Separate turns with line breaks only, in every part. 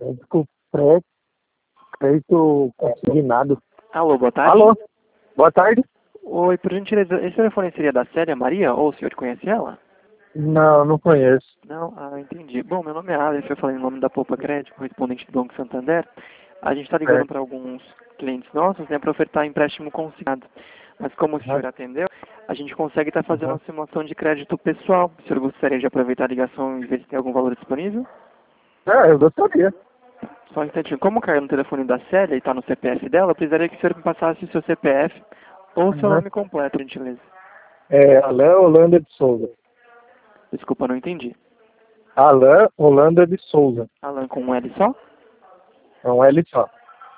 Desculpa, crédito consignado.
Alô, boa tarde.
Alô, boa tarde.
Oi, por gentileza, esse telefone seria da Célia Maria, ou o senhor conhece ela?
Não, não conheço.
Não? Ah, entendi. Bom, meu nome é Alex, eu falei em nome da Poupa Crédito, correspondente do Banco Santander. A gente está ligando
Certo.
para alguns clientes nossos, né, para ofertar empréstimo consignado. Mas como o senhor atendeu, a gente consegue estar fazendo uma simulação de crédito pessoal. O senhor gostaria de aproveitar a ligação e ver se tem algum valor disponível?
Eu gostaria.
Só um instantinho. Como caiu no telefone da Célia e está no CPF dela, eu precisaria que o senhor me passasse o seu CPF ou o seu nome completo, por gentileza.
Alain Holanda de Souza.
Desculpa, não entendi.
Alain Holanda de Souza.
Alan com um L só?
É um L só.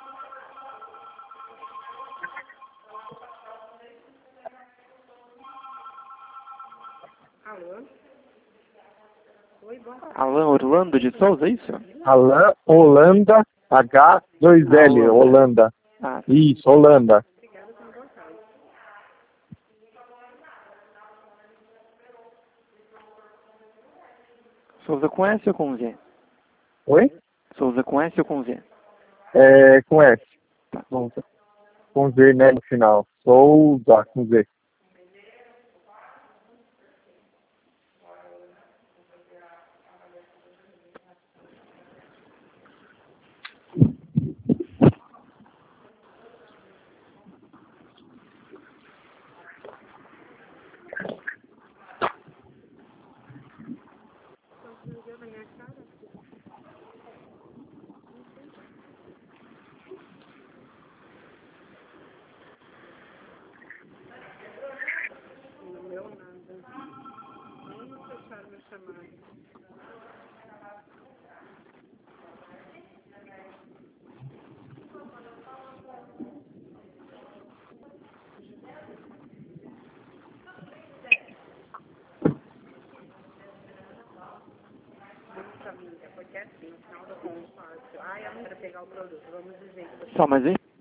Alan Orlando de Souza, é isso?
Alain Holanda, H2L, Holanda.
Ah,
Isso, Holanda.
Souza com S ou com Z?
Oi?
Souza com S ou com Z?
Com S.
Tá.
Com Z, né, no final. Souza, com Z.
Só mais aí?